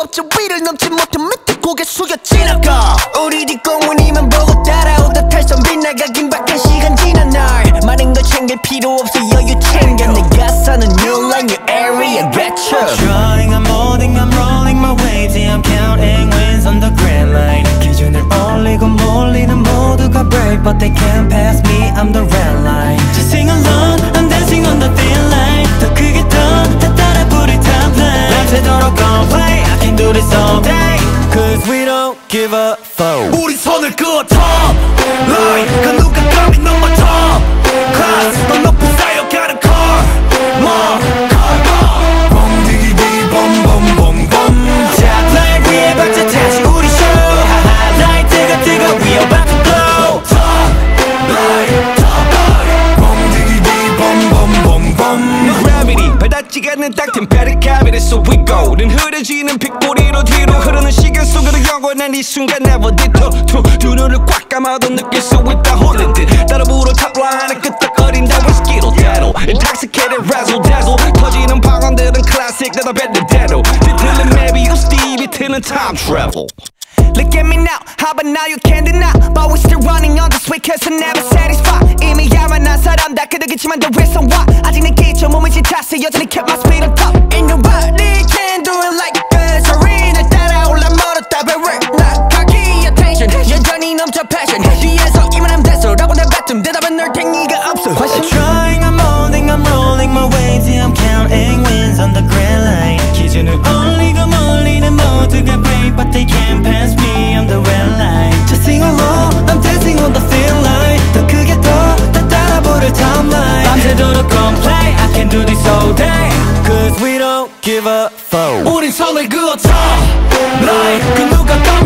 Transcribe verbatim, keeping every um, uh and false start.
없죠 위를 넘지 못해 밑에 고개 숙여 지나가 우리 뒷공문이만 보고 따라오다 탈선 빗나가긴 밖에 시간 지난 날 많은 걸 챙길 필요 없어 여유 챙겨 내가 사는 new line new area get you Trying I'm holding I'm rolling my waves yeah, I'm counting wins on the grand line 기준을 올리고 몰리는 모두가 break but they can't pass me I'm the red line Just sing along I'm dancing on the thin line 더 크게 더 따라 부를 top line 밤새도록 gon' play I can do this all day Cause we don't give a fuck 우리 손을 그어 top line 그 누가 감히 넘어 top class 더 높은 쌓여가는 car more car more bom디기디 bombombom Top line 위에 박자 다시 우리 show 하하 라이트가 뜨거 we about to blow top line top line bom디기디 bombombom Gravity 발닿지가 않는 딱 템페리 cavity so we go 는 흐려지는 빗꼬리로 뒤로 흐르는 시간 속으로 영원한 이 순간 never detour 두 눈을 꽉 감아도 느낄 수 있다 홀린 듯 따라 불어 탑라인에 끄떡거린다 whiskey로 대로 Intoxicated razzle dazzle 터지는 방언들은 classic 나도 뱉는대로 뒤틀린 maybe you Stevie 틀린 time travel Look at me now, how about now you can't deny But we still running on this way cause I'm never satisfied 이미 야만한 사람 다 그득이지만 the reason why 아직 내 기초 몸을 지탔어 여전히 kept my speed on top Ain't nobody can do it like us 어린을 따라올라 멀었다 but we're not cocky attention 여전히 넘쳐 passion 뒤에서 이만하면 됐어 라고 내 뱉음 대답은 널 탱이가 없어 I'm trying I'm holding I'm rolling my waves yeah, I'm counting wins on the grand line 기준을 올리고 몰리는 모두가 break but they can't pass me I'm the red line Just sing along I'm dancing on the thin line 더 크게 더 따라 부를 top line 밤새도록 gon' play I can do this all day Cause we don't give a fuck 우린 손을 그어 top line 그 누가 감히